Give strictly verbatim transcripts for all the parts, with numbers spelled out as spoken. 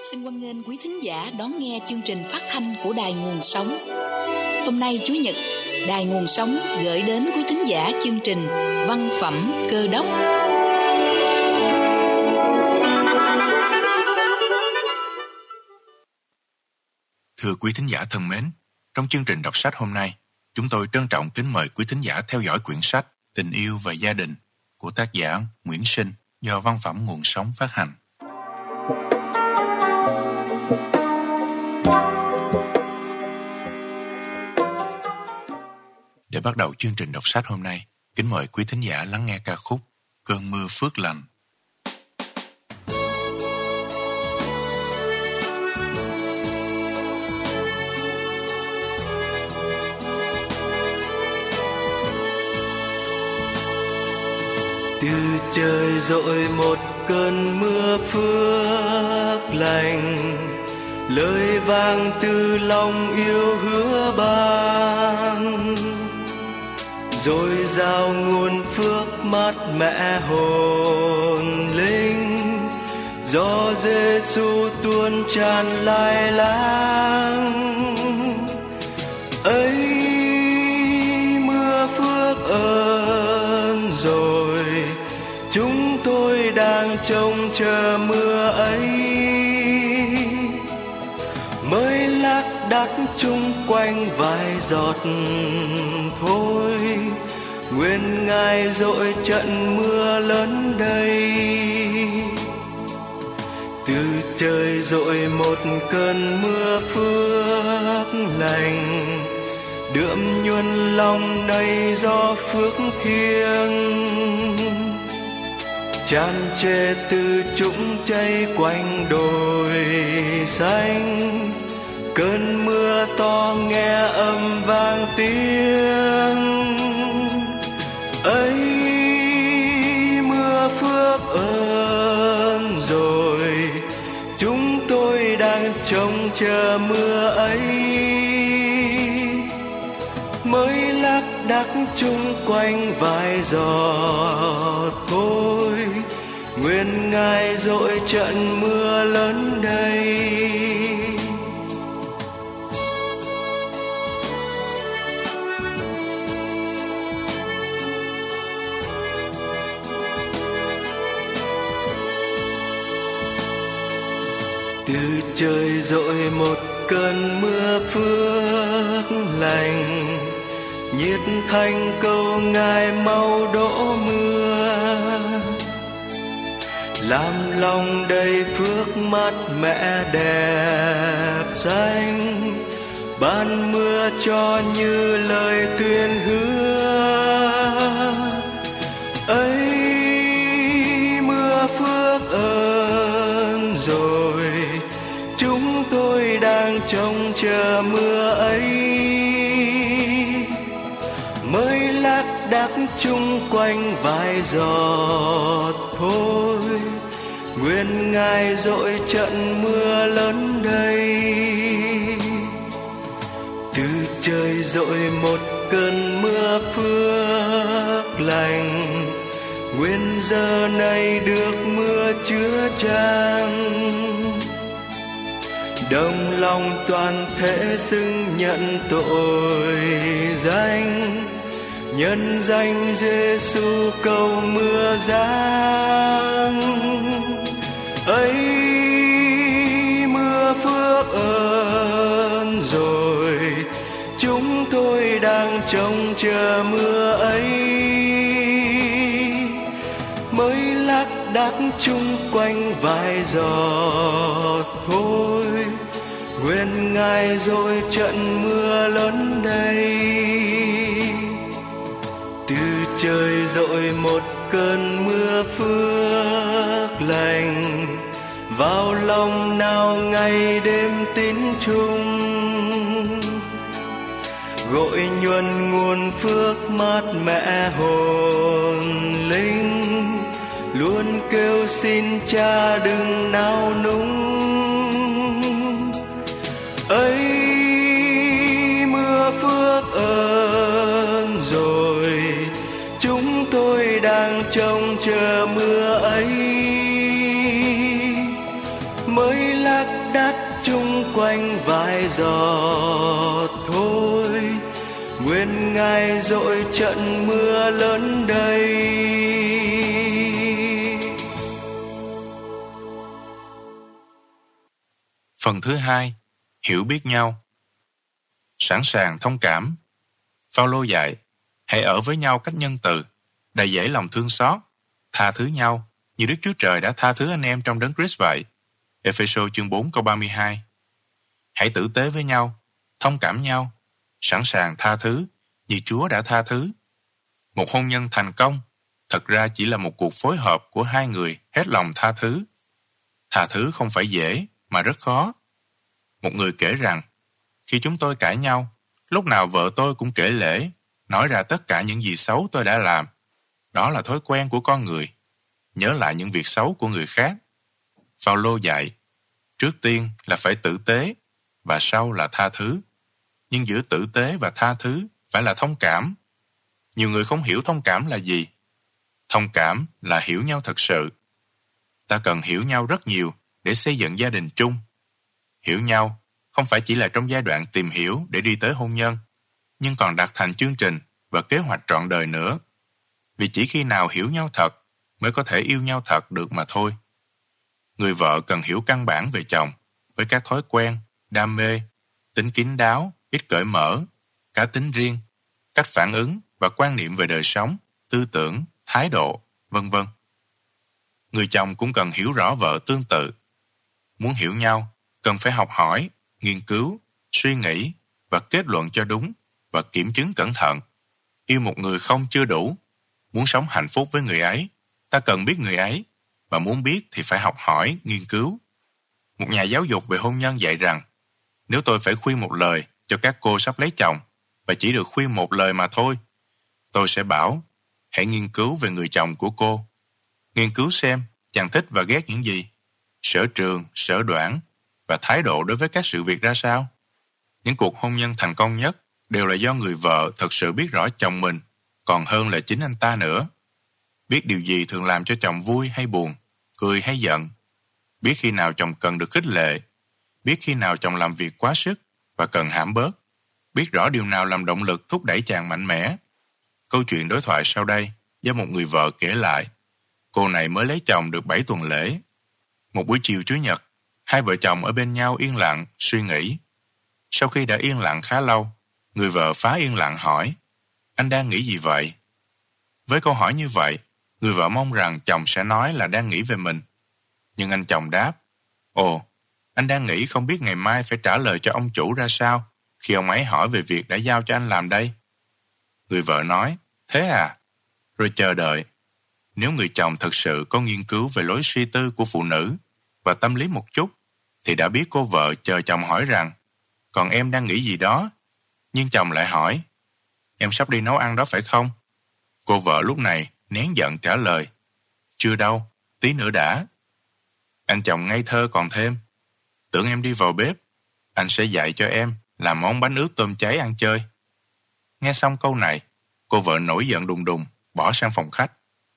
Xin hoan nghênh quý thính giả đón nghe chương trình phát thanh của Đài Nguồn Sống. Hôm nay Chủ nhật, Đài Nguồn Sống gửi đến quý thính giả chương trình Văn phẩm Cơ đốc. Thưa quý thính giả thân mến, trong chương trình đọc sách hôm nay, chúng tôi trân trọng kính mời quý thính giả theo dõi quyển sách Tình yêu và gia đình của tác giả Nguyễn Sinh do Văn phẩm Nguồn Sống phát hành. Để bắt đầu chương trình đọc sách hôm nay, kính mời quý thính giả lắng nghe ca khúc Cơn mưa phước lành. Từ trời dội một cơn mưa phước lành, lời vang từ lòng yêu hứa ban, rồi giao nguồn phước mát mẻ hồn linh, do Giêsu tuôn tràn lai láng. Ấy mưa phước ơn rồi, chúng tôi đang trông chờ mưa ấy, mới lác đác chung quanh vài giọt thôi. Nguyện Ngài dội trận mưa lớn đây, từ trời dội một cơn mưa phước lành, đượm nhuần lòng đầy do phước thiêng, tràn trề từ trũng chảy quanh đồi xanh. Cơn mưa to nghe âm vang tiếng, ấy mưa phước ơn rồi, chúng tôi đang trông chờ mưa ấy, mới lác đác chung quanh vài giọt thôi. Nguyện Ngài dội trận mưa lớn đây. Từ trời dội một cơn mưa phước lành, nhiệt thành cầu Ngài mau đổ mưa, làm lòng đầy phước mát mẻ đẹp xanh, ban mưa cho như lời tuyên hứa. Ấy mưa phước ơn rồi, chúng tôi đang trông chờ mưa ấy, mới lác đác chung quanh vài giọt thôi. Nguyện Ngài dội trận mưa lớn đây, từ trời dội một cơn mưa phước lành, nguyện giờ này được mưa chứa chan, đồng lòng toàn thể xưng nhận tội danh, nhân danh Giêsu cầu mưa giáng. Ấy mưa phước ơn rồi, chúng tôi đang trông chờ mưa ấy, mới lác đác chung quanh vài giọt thôi. Nguyện Ngài dội trận mưa lớn đây, từ trời dội một cơn mưa phước lành, vào lòng nào ngày đêm tín chung, gội nhuần nguồn phước mát mẻ hồn linh, luôn kêu xin Cha đừng nao núng. Ấy mưa phước ơn rồi, chúng tôi đang trông chờ mưa ấy, mới lác giọt thôi, nguyện Ngài dội trận mưa lớn đây. Phần thứ hai, hiểu biết nhau. Sẵn sàng thông cảm. Phao-lô dạy, hãy ở với nhau cách nhân từ, đầy dẫy lòng thương xót, tha thứ nhau, như Đức Chúa Trời đã tha thứ anh em trong Đấng Christ vậy. Ê-phê-sô chương bốn câu ba mươi hai. Hãy tử tế với nhau, thông cảm nhau, sẵn sàng tha thứ, như Chúa đã tha thứ. Một hôn nhân thành công, thật ra chỉ là một cuộc phối hợp của hai người hết lòng tha thứ. Tha thứ không phải dễ, mà rất khó. Một người kể rằng, khi chúng tôi cãi nhau, lúc nào vợ tôi cũng kể lể, nói ra tất cả những gì xấu tôi đã làm. Đó là thói quen của con người, nhớ lại những việc xấu của người khác. Phao-lô dạy, trước tiên là phải tử tế, và sau là tha thứ. Nhưng giữa tử tế và tha thứ phải là thông cảm. Nhiều người không hiểu thông cảm là gì. Thông cảm là hiểu nhau thật sự. Ta cần hiểu nhau rất nhiều để xây dựng gia đình chung. Hiểu nhau không phải chỉ là trong giai đoạn tìm hiểu để đi tới hôn nhân, nhưng còn đặt thành chương trình và kế hoạch trọn đời nữa. Vì chỉ khi nào hiểu nhau thật mới có thể yêu nhau thật được mà thôi. Người vợ cần hiểu căn bản về chồng, với các thói quen, đam mê, tính kín đáo, ít cởi mở, cá tính riêng, cách phản ứng và quan niệm về đời sống, tư tưởng, thái độ, vân vân. Người chồng cũng cần hiểu rõ vợ tương tự. Muốn hiểu nhau, cần phải học hỏi, nghiên cứu, suy nghĩ và kết luận cho đúng và kiểm chứng cẩn thận. Yêu một người không chưa đủ. Muốn sống hạnh phúc với người ấy, ta cần biết người ấy, và muốn biết thì phải học hỏi, nghiên cứu. Một nhà giáo dục về hôn nhân dạy rằng, nếu tôi phải khuyên một lời cho các cô sắp lấy chồng, và chỉ được khuyên một lời mà thôi, tôi sẽ bảo, hãy nghiên cứu về người chồng của cô. Nghiên cứu xem chàng thích và ghét những gì, sở trường, sở đoản, và thái độ đối với các sự việc ra sao. Những cuộc hôn nhân thành công nhất đều là do người vợ thật sự biết rõ chồng mình, còn hơn là chính anh ta nữa. Biết điều gì thường làm cho chồng vui hay buồn, cười hay giận. Biết khi nào chồng cần được khích lệ. Biết khi nào chồng làm việc quá sức và cần hãm bớt. Biết rõ điều nào làm động lực thúc đẩy chàng mạnh mẽ. Câu chuyện đối thoại sau đây do một người vợ kể lại. Cô này mới lấy chồng được bảy tuần lễ. Một buổi chiều Chủ nhật, hai vợ chồng ở bên nhau yên lặng, suy nghĩ. Sau khi đã yên lặng khá lâu, người vợ phá yên lặng hỏi, anh đang nghĩ gì vậy? Với câu hỏi như vậy, người vợ mong rằng chồng sẽ nói là đang nghĩ về mình. Nhưng anh chồng đáp, ồ, anh đang nghĩ không biết ngày mai phải trả lời cho ông chủ ra sao khi ông ấy hỏi về việc đã giao cho anh làm đây. Người vợ nói, thế à? Rồi chờ đợi. Nếu người chồng thật sự có nghiên cứu về lối suy tư của phụ nữ và tâm lý một chút, thì đã biết cô vợ chờ chồng hỏi rằng, còn em đang nghĩ gì đó? Nhưng chồng lại hỏi, em sắp đi nấu ăn đó phải không? Cô vợ lúc này nén giận trả lời, chưa đâu, tí nữa đã. Anh chồng ngây thơ còn thêm, tưởng em đi vào bếp, anh sẽ dạy cho em làm món bánh ướt tôm cháy ăn chơi. Nghe xong câu này, cô vợ nổi giận đùng đùng, bỏ sang phòng khách.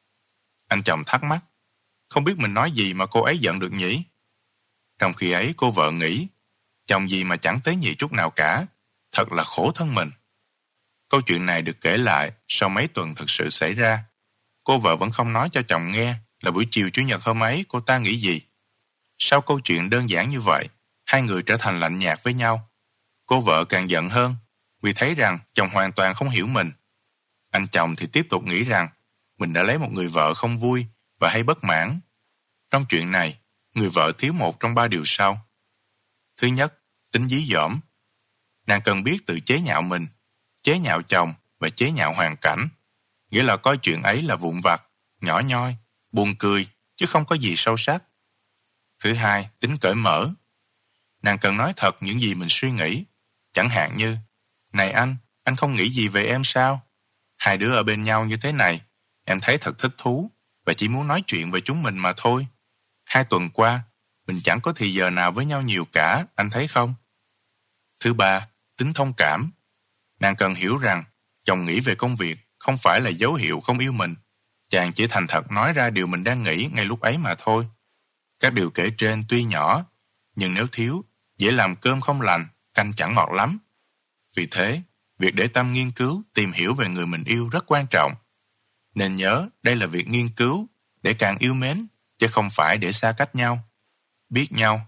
Anh chồng thắc mắc, không biết mình nói gì mà cô ấy giận được nhỉ? Trong khi ấy cô vợ nghĩ, chồng gì mà chẳng tế nhị chút nào cả, thật là khổ thân mình. Câu chuyện này được kể lại sau mấy tuần thực sự xảy ra. Cô vợ vẫn không nói cho chồng nghe là buổi chiều Chủ nhật hôm ấy cô ta nghĩ gì. Sau câu chuyện đơn giản như vậy, hai người trở thành lạnh nhạt với nhau. Cô vợ càng giận hơn vì thấy rằng chồng hoàn toàn không hiểu mình. Anh chồng thì tiếp tục nghĩ rằng mình đã lấy một người vợ không vui và hay bất mãn. Trong chuyện này, người vợ thiếu một trong ba điều sau. Thứ nhất, tính dí dỏm. Nàng cần biết tự chế nhạo mình, chế nhạo chồng và chế nhạo hoàn cảnh. Nghĩa là coi chuyện ấy là vụn vặt, nhỏ nhoi, buồn cười, chứ không có gì sâu sắc. Thứ hai, tính cởi mở. Nàng cần nói thật những gì mình suy nghĩ. Chẳng hạn như, này anh, anh không nghĩ gì về em sao? Hai đứa ở bên nhau như thế này, em thấy thật thích thú và chỉ muốn nói chuyện về chúng mình mà thôi. Hai tuần qua, mình chẳng có thì giờ nào với nhau nhiều cả, anh thấy không? Thứ ba, tính thông cảm. Nàng cần hiểu rằng chồng nghĩ về công việc không phải là dấu hiệu không yêu mình. Chàng chỉ thành thật nói ra điều mình đang nghĩ ngay lúc ấy mà thôi. Các điều kể trên tuy nhỏ, nhưng nếu thiếu, dễ làm cơm không lành, canh chẳng ngọt lắm. Vì thế, việc để tâm nghiên cứu, tìm hiểu về người mình yêu rất quan trọng. Nên nhớ, đây là việc nghiên cứu để càng yêu mến, chứ không phải để xa cách nhau. Biết nhau.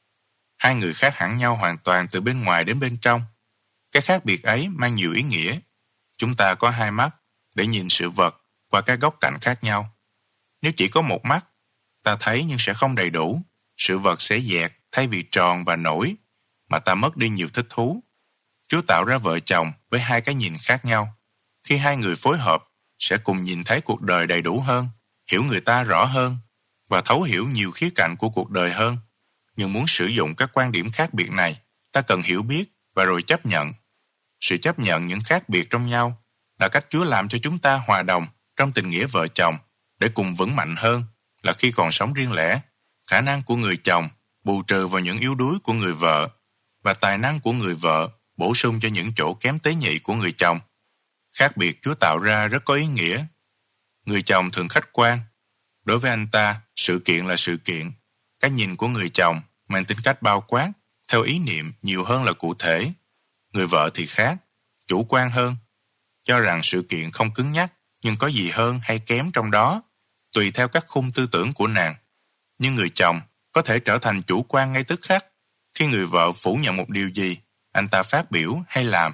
Hai người khác hẳn nhau hoàn toàn từ bên ngoài đến bên trong. Cái khác biệt ấy mang nhiều ý nghĩa. Chúng ta có hai mắt để nhìn sự vật qua các góc cạnh khác nhau. Nếu chỉ có một mắt, ta thấy nhưng sẽ không đầy đủ. Sự vật sẽ dẹt thay vì tròn và nổi, mà ta mất đi nhiều thích thú. Chúa tạo ra vợ chồng với hai cái nhìn khác nhau. Khi hai người phối hợp, sẽ cùng nhìn thấy cuộc đời đầy đủ hơn, hiểu người ta rõ hơn và thấu hiểu nhiều khía cạnh của cuộc đời hơn. Nhưng muốn sử dụng các quan điểm khác biệt này, ta cần hiểu biết và rồi chấp nhận. Sự chấp nhận những khác biệt trong nhau là cách Chúa làm cho chúng ta hòa đồng trong tình nghĩa vợ chồng để cùng vững mạnh hơn là khi còn sống riêng lẻ. Khả năng của người chồng bù trừ vào những yếu đuối của người vợ và tài năng của người vợ bổ sung cho những chỗ kém tế nhị của người chồng. Khác biệt Chúa tạo ra rất có ý nghĩa. Người chồng thường khách quan. Đối với anh ta, sự kiện là sự kiện. Cái nhìn của người chồng mang tính cách bao quát, theo ý niệm nhiều hơn là cụ thể. Người vợ thì khác, chủ quan hơn, cho rằng sự kiện không cứng nhắc nhưng có gì hơn hay kém trong đó, tùy theo các khung tư tưởng của nàng. Nhưng người chồng có thể trở thành chủ quan ngay tức khắc khi người vợ phủ nhận một điều gì anh ta phát biểu hay làm.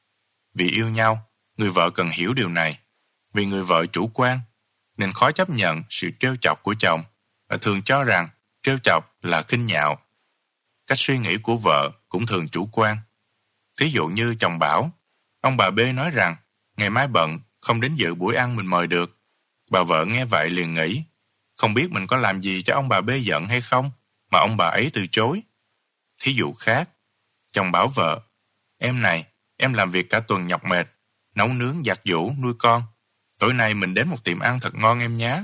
Vì yêu nhau, người vợ cần hiểu điều này. Vì người vợ chủ quan, nên khó chấp nhận sự trêu chọc của chồng và thường cho rằng trêu chọc là khinh nhạo. Cách suy nghĩ của vợ cũng thường chủ quan. Thí dụ như chồng bảo, ông bà B nói rằng ngày mai bận, không đến dự buổi ăn mình mời được. Bà vợ nghe vậy liền nghĩ, không biết mình có làm gì cho ông bà B giận hay không, mà ông bà ấy từ chối. Thí dụ khác, chồng bảo vợ, em này, em làm việc cả tuần nhọc mệt, nấu nướng, giặt giũ, nuôi con. Tối nay mình đến một tiệm ăn thật ngon em nhé.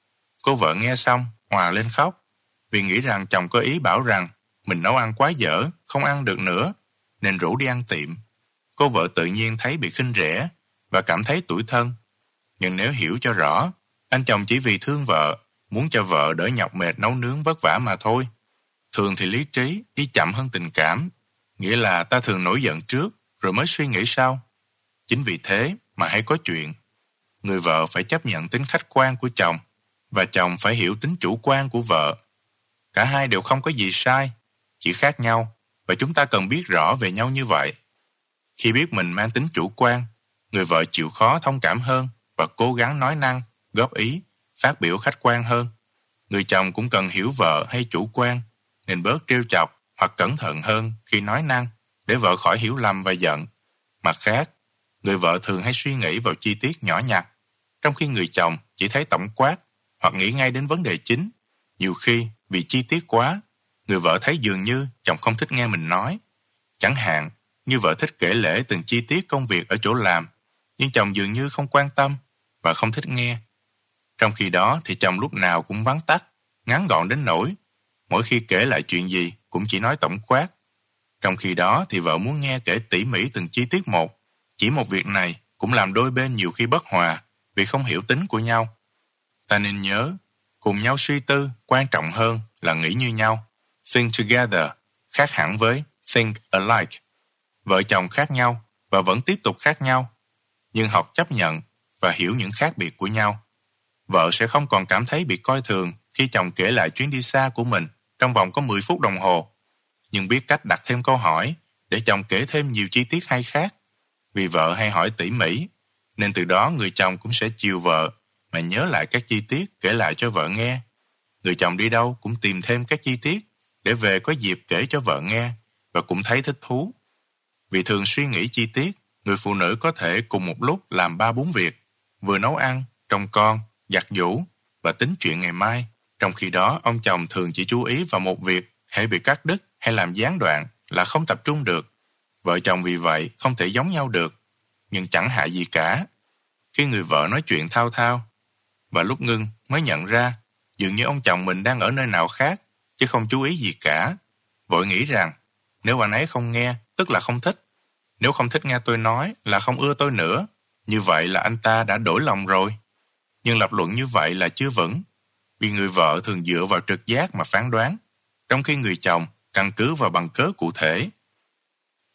Cô vợ nghe xong, òa lên khóc, vì nghĩ rằng chồng có ý bảo rằng mình nấu ăn quá dở, không ăn được nữa, nên rủ đi ăn tiệm. Cô vợ tự nhiên thấy bị khinh rẻ và cảm thấy tủi thân. Nhưng nếu hiểu cho rõ, anh chồng chỉ vì thương vợ, muốn cho vợ đỡ nhọc mệt nấu nướng vất vả mà thôi. Thường thì lý trí đi chậm hơn tình cảm, nghĩa là ta thường nổi giận trước rồi mới suy nghĩ sau. Chính vì thế mà hãy có chuyện. Người vợ phải chấp nhận tính khách quan của chồng và chồng phải hiểu tính chủ quan của vợ. Cả hai đều không có gì sai, chỉ khác nhau và chúng ta cần biết rõ về nhau như vậy. Khi biết mình mang tính chủ quan, người vợ chịu khó thông cảm hơn và cố gắng nói năng, góp ý, phát biểu khách quan hơn. Người chồng cũng cần hiểu vợ hay chủ quan, nên bớt trêu chọc hoặc cẩn thận hơn khi nói năng để vợ khỏi hiểu lầm và giận. Mặt khác, người vợ thường hay suy nghĩ vào chi tiết nhỏ nhặt, trong khi người chồng chỉ thấy tổng quát hoặc nghĩ ngay đến vấn đề chính. Nhiều khi, vì chi tiết quá, người vợ thấy dường như chồng không thích nghe mình nói. Chẳng hạn, như vợ thích kể lể từng chi tiết công việc ở chỗ làm, nhưng chồng dường như không quan tâm và không thích nghe. Trong khi đó thì chồng lúc nào cũng vắn tắt, ngắn gọn đến nỗi mỗi khi kể lại chuyện gì cũng chỉ nói tổng quát. Trong khi đó thì vợ muốn nghe kể tỉ mỉ từng chi tiết một. Chỉ một việc này cũng làm đôi bên nhiều khi bất hòa vì không hiểu tính của nhau. Ta nên nhớ, cùng nhau suy tư quan trọng hơn là nghĩ như nhau. Think together khác hẳn với think alike. Vợ chồng khác nhau và vẫn tiếp tục khác nhau, nhưng học chấp nhận và hiểu những khác biệt của nhau. Vợ sẽ không còn cảm thấy bị coi thường khi chồng kể lại chuyến đi xa của mình trong vòng có mười phút đồng hồ, nhưng biết cách đặt thêm câu hỏi để chồng kể thêm nhiều chi tiết hay khác. Vì vợ hay hỏi tỉ mỉ, nên từ đó người chồng cũng sẽ chiều vợ mà nhớ lại các chi tiết kể lại cho vợ nghe. Người chồng đi đâu cũng tìm thêm các chi tiết để về có dịp kể cho vợ nghe và cũng thấy thích thú. Vì thường suy nghĩ chi tiết, người phụ nữ có thể cùng một lúc làm ba bốn việc, vừa nấu ăn, trông con, giặt giũ và tính chuyện ngày mai. Trong khi đó, ông chồng thường chỉ chú ý vào một việc, hễ bị cắt đứt hay làm gián đoạn là không tập trung được. Vợ chồng vì vậy không thể giống nhau được, nhưng chẳng hại gì cả. Khi người vợ nói chuyện thao thao, và lúc ngưng mới nhận ra dường như ông chồng mình đang ở nơi nào khác, chứ không chú ý gì cả. Vội nghĩ rằng nếu anh ấy không nghe, tức là không thích. Nếu không thích nghe tôi nói là không ưa tôi nữa. Như vậy là anh ta đã đổi lòng rồi. Nhưng lập luận như vậy là chưa vững, vì người vợ thường dựa vào trực giác mà phán đoán, trong khi người chồng căn cứ vào bằng cớ cụ thể.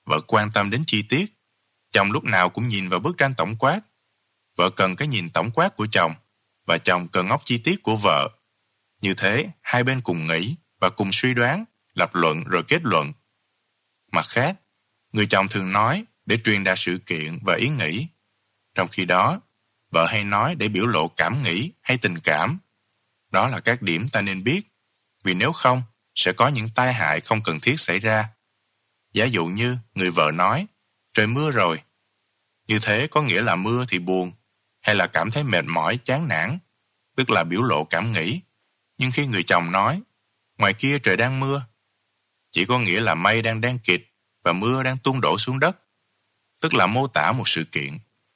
vợ quan tâm đến chi tiết. Chồng lúc nào cũng nhìn vào bức tranh tổng quát. Vợ cần cái nhìn tổng quát của chồng, và chồng cần ngóc chi tiết của vợ. Như thế, hai bên cùng nghĩ và cùng suy đoán, lập luận rồi kết luận. Mặt khác, người chồng thường nói để truyền đạt sự kiện và ý nghĩ. Trong khi đó, vợ hay nói để biểu lộ cảm nghĩ hay tình cảm. Đó là các điểm ta nên biết, vì nếu không, sẽ có những tai hại không cần thiết xảy ra. Giả dụ như người vợ nói, trời mưa rồi. Như thế có nghĩa là mưa thì buồn, hay là cảm thấy mệt mỏi, chán nản, tức là biểu lộ cảm nghĩ. Nhưng khi người chồng nói, ngoài kia trời đang mưa, chỉ có nghĩa là mây đang đen kịt và mưa đang tuôn đổ xuống đất, tức là mô tả một sự kiện.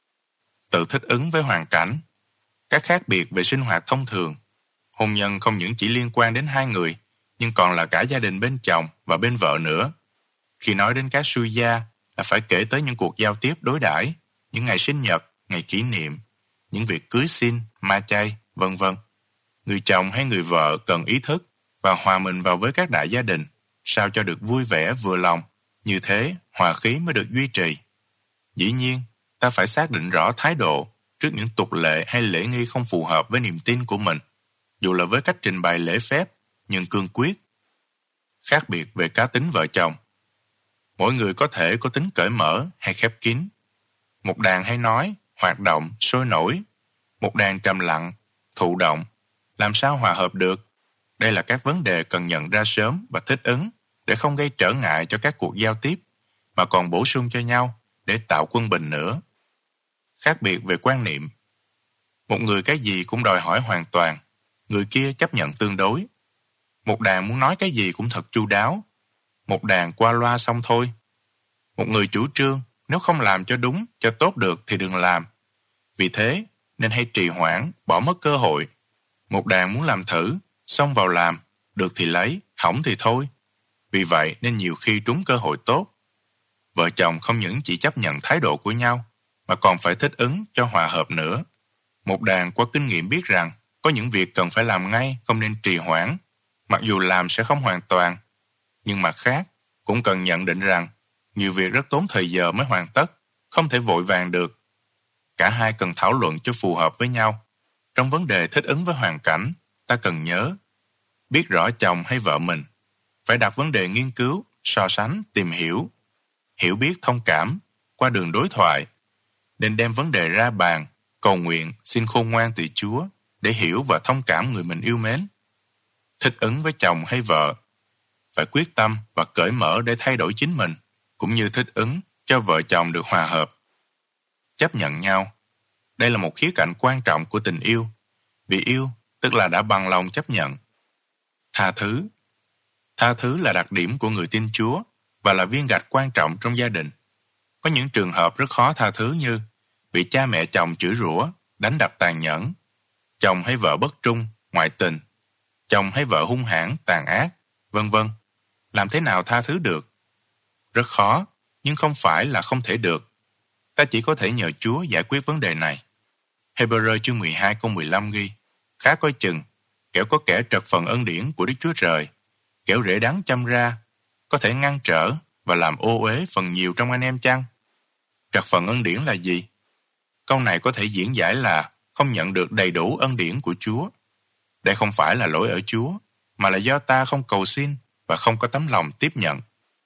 Tự thích ứng với hoàn cảnh, các khác biệt về sinh hoạt thông thường. Hôn nhân không những chỉ liên quan đến hai người, nhưng còn là cả gia đình bên chồng và bên vợ nữa. Khi nói đến các suy gia là phải kể tới những cuộc giao tiếp đối đãi, những ngày sinh nhật, ngày kỷ niệm, những việc cưới xin, ma chay, vân vân. Người chồng hay người vợ cần ý thức và hòa mình vào với các đại gia đình, sao cho được vui vẻ vừa lòng, như thế hòa khí mới được duy trì. Dĩ nhiên, ta phải xác định rõ thái độ trước những tục lệ hay lễ nghi không phù hợp với niềm tin của mình, dù là với cách trình bày lễ phép, nhưng cương quyết. Khác biệt về cá tính vợ chồng. Mỗi người có thể có tính cởi mở hay khép kín. Một đàn hay nói, hoạt động, sôi nổi. Một đàn trầm lặng, thụ động. Làm sao hòa hợp được? Đây là các vấn đề cần nhận ra sớm và thích ứng để không gây trở ngại cho các cuộc giao tiếp, mà còn bổ sung cho nhau để tạo quân bình nữa. Khác biệt về quan niệm. Một người cái gì cũng đòi hỏi hoàn toàn, người kia chấp nhận tương đối. Một đàn muốn nói cái gì cũng thật chu đáo, một đàn qua loa xong thôi. Một người chủ trương, nếu không làm cho đúng, cho tốt được thì đừng làm. Vì thế, nên hay trì hoãn, bỏ mất cơ hội. Một đàn muốn làm thử, xong vào làm, được thì lấy, hỏng thì thôi. Vì vậy nên nhiều khi trúng cơ hội tốt. Vợ chồng không những chỉ chấp nhận thái độ của nhau, mà còn phải thích ứng cho hòa hợp nữa. Một đàn qua kinh nghiệm biết rằng có những việc cần phải làm ngay, không nên trì hoãn, mặc dù làm sẽ không hoàn toàn. Nhưng mặt khác, cũng cần nhận định rằng nhiều việc rất tốn thời giờ mới hoàn tất, không thể vội vàng được. Cả hai cần thảo luận cho phù hợp với nhau. Trong vấn đề thích ứng với hoàn cảnh, ta cần nhớ, biết rõ chồng hay vợ mình, phải đặt vấn đề nghiên cứu, so sánh, tìm hiểu, hiểu biết thông cảm, qua đường đối thoại, nên đem vấn đề ra bàn, cầu nguyện, xin khôn ngoan từ Chúa, để hiểu và thông cảm người mình yêu mến. Thích ứng với chồng hay vợ, phải quyết tâm và cởi mở để thay đổi chính mình, cũng như thích ứng cho vợ chồng được hòa hợp. Chấp nhận nhau. Đây là một khía cạnh quan trọng của tình yêu. Vì yêu, tức là đã bằng lòng chấp nhận. Tha thứ. Tha thứ là đặc điểm của người tin Chúa và là viên gạch quan trọng trong gia đình. Có những trường hợp rất khó tha thứ như bị cha mẹ chồng chửi rủa, đánh đập tàn nhẫn, chồng hay vợ bất trung, ngoại tình, chồng hay vợ hung hãn, tàn ác, vân vân. Làm thế nào tha thứ được? Rất khó, nhưng không phải là không thể được. Ta chỉ có thể nhờ Chúa giải quyết vấn đề này. Hebrew chương mười hai câu mười lăm ghi, khá coi chừng, kẻo có kẻ trật phần ân điển của Đức Chúa Trời, kẻo rễ đắng châm ra, có thể ngăn trở và làm ô uế phần nhiều trong anh em chăng? Trật phần ân điển là gì? Câu này có thể diễn giải là không nhận được đầy đủ ân điển của Chúa. Đây không phải là lỗi ở Chúa, mà là do ta không cầu xin và không có tấm lòng tiếp nhận.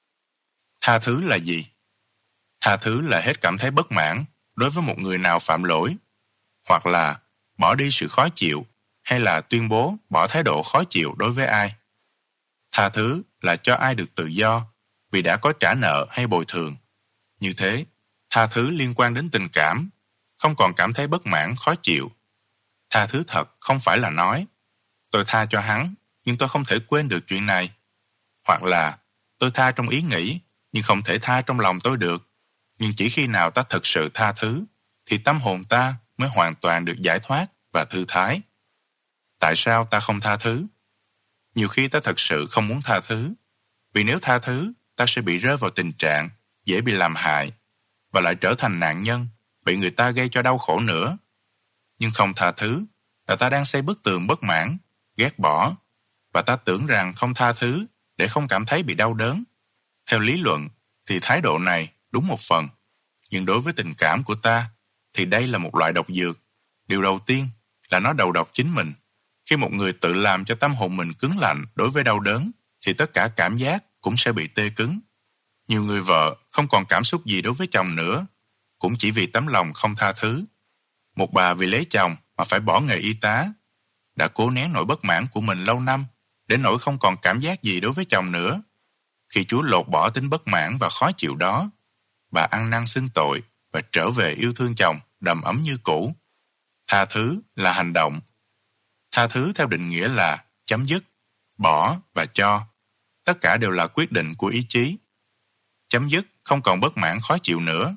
Tha thứ là gì? Tha thứ là hết cảm thấy bất mãn đối với một người nào phạm lỗi, hoặc là bỏ đi sự khó chịu, hay là tuyên bố bỏ thái độ khó chịu đối với ai. Tha thứ là cho ai được tự do vì đã có trả nợ hay bồi thường. Như thế, tha thứ liên quan đến tình cảm, không còn cảm thấy bất mãn, khó chịu. Tha thứ thật không phải là nói, tôi tha cho hắn, nhưng tôi không thể quên được chuyện này. Hoặc là, tôi tha trong ý nghĩ, nhưng không thể tha trong lòng tôi được. Nhưng chỉ khi nào ta thực sự tha thứ, thì tâm hồn ta mới hoàn toàn được giải thoát và thư thái. Tại sao ta không tha thứ? Nhiều khi ta thật sự không muốn tha thứ, vì nếu tha thứ, ta sẽ bị rơi vào tình trạng dễ bị làm hại, và lại trở thành nạn nhân, bị người ta gây cho đau khổ nữa. Nhưng không tha thứ là ta đang xây bức tường bất mãn, ghét bỏ, và ta tưởng rằng không tha thứ để không cảm thấy bị đau đớn. Theo lý luận, thì thái độ này đúng một phần. Nhưng đối với tình cảm của ta, thì đây là một loại độc dược. Điều đầu tiên là nó đầu độc chính mình. Khi một người tự làm cho tâm hồn mình cứng lạnh đối với đau đớn, thì tất cả cảm giác cũng sẽ bị tê cứng. Nhiều người vợ không còn cảm xúc gì đối với chồng nữa, cũng chỉ vì tấm lòng không tha thứ. Một bà vì lấy chồng mà phải bỏ nghề y tá, đã cố nén nỗi bất mãn của mình lâu năm, đến nỗi không còn cảm giác gì đối với chồng nữa. Khi Chúa lột bỏ tính bất mãn và khó chịu đó, bà ăn năn xưng tội và trở về yêu thương chồng đầm ấm như cũ. Tha thứ là hành động. Tha thứ theo định nghĩa là chấm dứt, bỏ và cho. Tất cả đều là quyết định của ý chí. Chấm dứt không còn bất mãn khó chịu nữa.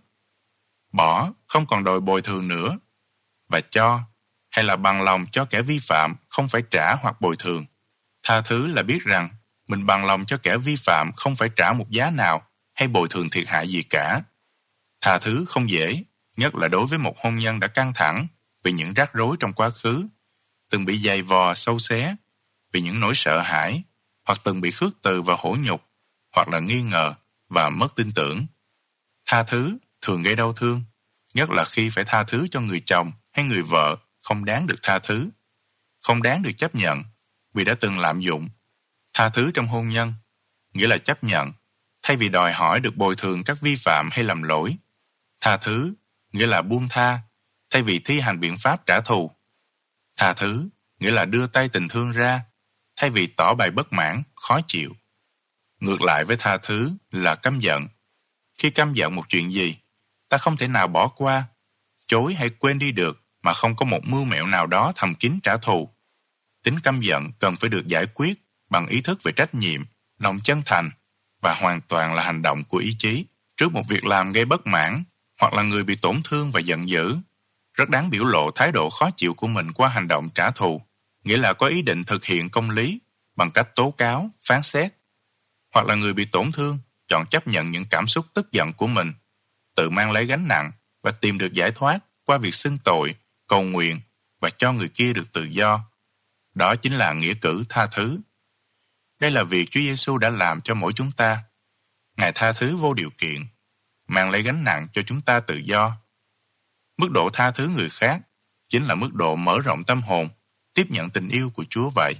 Bỏ không còn đòi bồi thường nữa. Và cho hay là bằng lòng cho kẻ vi phạm không phải trả hoặc bồi thường. Tha thứ là biết rằng mình bằng lòng cho kẻ vi phạm không phải trả một giá nào hay bồi thường thiệt hại gì cả. Tha thứ không dễ, nhất là đối với một hôn nhân đã căng thẳng vì những rắc rối trong quá khứ, từng bị giày vò sâu xé, vì những nỗi sợ hãi, hoặc từng bị khước từ và hổ nhục, hoặc là nghi ngờ và mất tin tưởng. Tha thứ thường gây đau thương, nhất là khi phải tha thứ cho người chồng hay người vợ không đáng được tha thứ, không đáng được chấp nhận vì đã từng lạm dụng. Tha thứ trong hôn nhân nghĩa là chấp nhận, thay vì đòi hỏi được bồi thường các vi phạm hay lầm lỗi. Tha thứ nghĩa là buông tha, thay vì thi hành biện pháp trả thù. Tha thứ nghĩa là đưa tay tình thương ra, thay vì tỏ bày bất mãn, khó chịu. Ngược lại với tha thứ là căm giận. Khi căm giận một chuyện gì, ta không thể nào bỏ qua, chối hay quên đi được mà không có một mưu mẹo nào đó thầm kín trả thù. Tính căm giận cần phải được giải quyết bằng ý thức về trách nhiệm, lòng chân thành và hoàn toàn là hành động của ý chí. Trước một việc làm gây bất mãn hoặc là người bị tổn thương và giận dữ, rất đáng biểu lộ thái độ khó chịu của mình qua hành động trả thù, nghĩa là có ý định thực hiện công lý bằng cách tố cáo, phán xét. Hoặc là người bị tổn thương chọn chấp nhận những cảm xúc tức giận của mình, tự mang lấy gánh nặng và tìm được giải thoát qua việc xưng tội, cầu nguyện và cho người kia được tự do. Đó chính là nghĩa cử tha thứ. Đây là việc Chúa Giêsu đã làm cho mỗi chúng ta. Ngài tha thứ vô điều kiện, mang lấy gánh nặng cho chúng ta tự do. Mức độ tha thứ người khác chính là mức độ mở rộng tâm hồn, tiếp nhận tình yêu của Chúa vậy.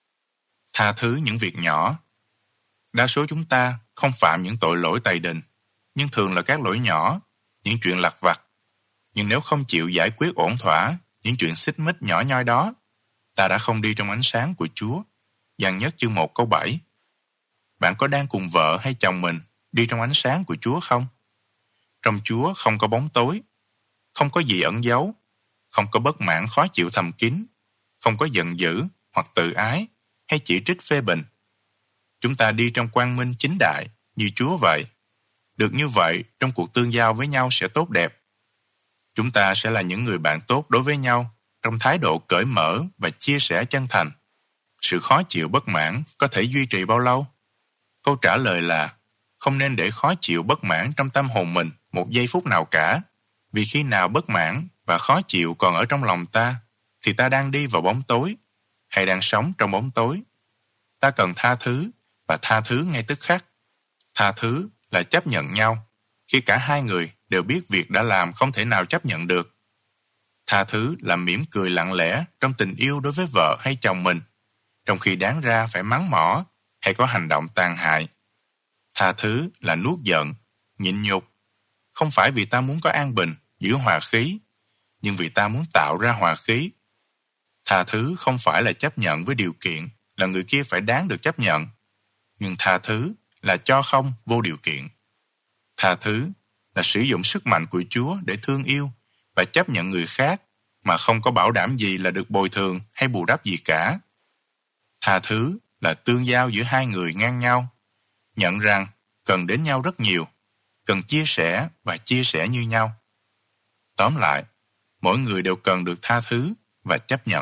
Tha thứ những việc nhỏ. Đa số chúng ta không phạm những tội lỗi tày đình, nhưng thường là các lỗi nhỏ, những chuyện lặt vặt. Nhưng nếu không chịu giải quyết ổn thỏa những chuyện xích mích nhỏ nhoi đó, ta đã không đi trong ánh sáng của Chúa. Giăng nhất chương một câu bảy. Bạn có đang cùng vợ hay chồng mình đi trong ánh sáng của Chúa không? Trong Chúa không có bóng tối, không có gì ẩn giấu, không có bất mãn khó chịu thầm kín, không có giận dữ hoặc tự ái hay chỉ trích phê bình. Chúng ta đi trong quang minh chính đại như Chúa vậy. Được như vậy, trong cuộc tương giao với nhau sẽ tốt đẹp. Chúng ta sẽ là những người bạn tốt đối với nhau trong thái độ cởi mở và chia sẻ chân thành. Sự khó chịu bất mãn có thể duy trì bao lâu? Câu trả lời là không nên để khó chịu bất mãn trong tâm hồn mình một giây phút nào cả. Vì khi nào bất mãn và khó chịu còn ở trong lòng ta, thì ta đang đi vào bóng tối hay đang sống trong bóng tối. Ta cần tha thứ và tha thứ ngay tức khắc. Tha thứ là chấp nhận nhau khi cả hai người đều biết việc đã làm không thể nào chấp nhận được. Tha thứ là mỉm cười lặng lẽ trong tình yêu đối với vợ hay chồng mình, trong khi đáng ra phải mắng mỏ hay có hành động tàn hại. Tha thứ là nuốt giận, nhịn nhục, không phải vì ta muốn có an bình, giữ hòa khí, nhưng vì ta muốn tạo ra hòa khí. Tha thứ không phải là chấp nhận với điều kiện là người kia phải đáng được chấp nhận, nhưng tha thứ là cho không vô điều kiện. Tha thứ là sử dụng sức mạnh của Chúa để thương yêu và chấp nhận người khác mà không có bảo đảm gì là được bồi thường hay bù đắp gì cả. Tha thứ là tương giao giữa hai người ngang nhau, nhận rằng cần đến nhau rất nhiều, cần chia sẻ và chia sẻ như nhau. Tóm lại, mỗi người đều cần được tha thứ và chấp nhận.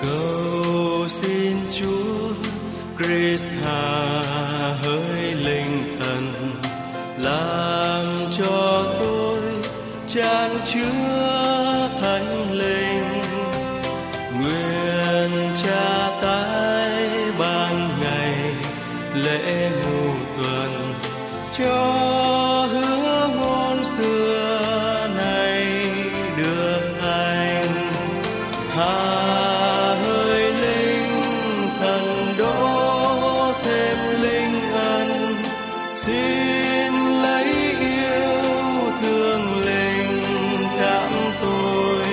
Cầu xin Chúa Christ hạ hơi linh thần, làm cho tôi chan chứa thánh linh. Nguyện Cha tái ban ngày lễ ngũ tuần, cho hứa ngôn xưa này được thành. Hạ hơi linh thần đỗ thêm linh ân, xin lấy yêu thương linh cảm tôi.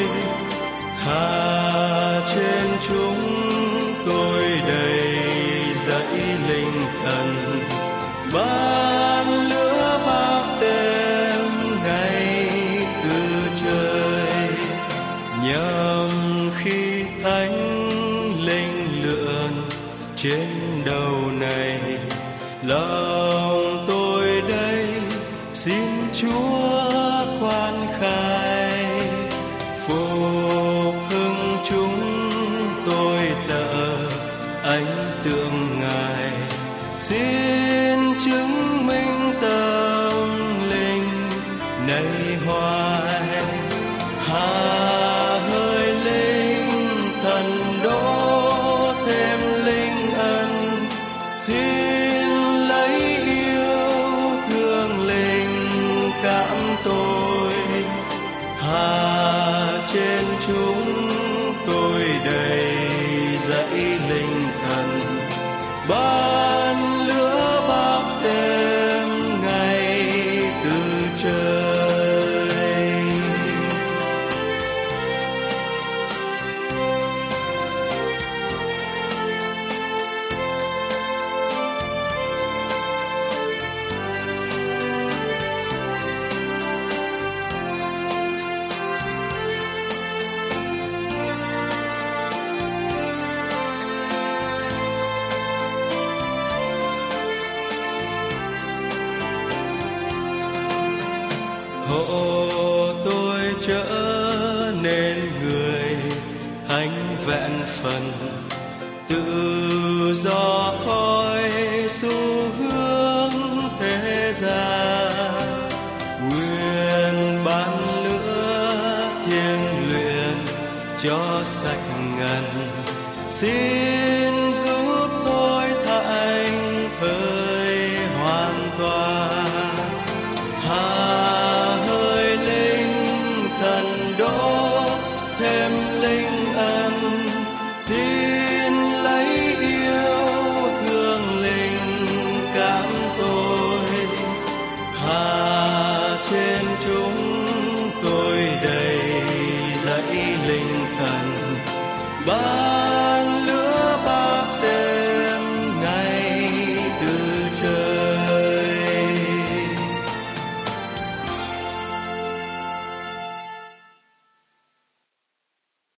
Hạ trên chúng tôi đầy dẫy linh thần, ban lửa báp tên ngày từ trời. Nhằm khi thánh linh lượn trên đầu này, lòng tôi đây xin Chúa khoan khai. Phục hưng chúng tôi tợ ánh tượng Ngài, xin chứng minh tâm linh nay hoài. Hạ hơi linh thần đỗ thêm linh ân, xin lấy yêu thương linh cảm tôi. Hạ trên chúng tôi đầy dẫy linh thần, ban lửa báp tên ngày từ trời. Hộ tôi trở nên người hạnh vẹn phần, tự do khỏi xu hướng thế gian. Nguyện ban lửa thiêng luyện cho sạch ngần, xin